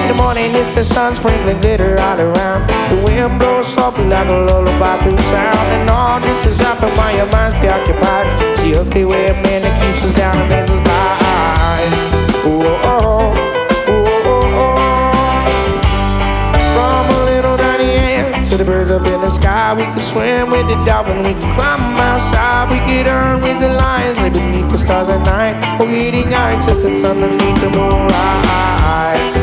the morning, it's the sun sprinkling glitter all around. The wind blows softly like a lullaby through sound. And all this is happening while your mind's preoccupied. It's the ugly way of man that keeps us down and makes us blind. Oh, oh, oh, oh, oh, oh. From a little tiny ant to the birds up in the sky, we can swim with the dolphin, we can climb outside, we can earn with the lions, lay beneath the stars at night, or eating our existence underneath the moonlight.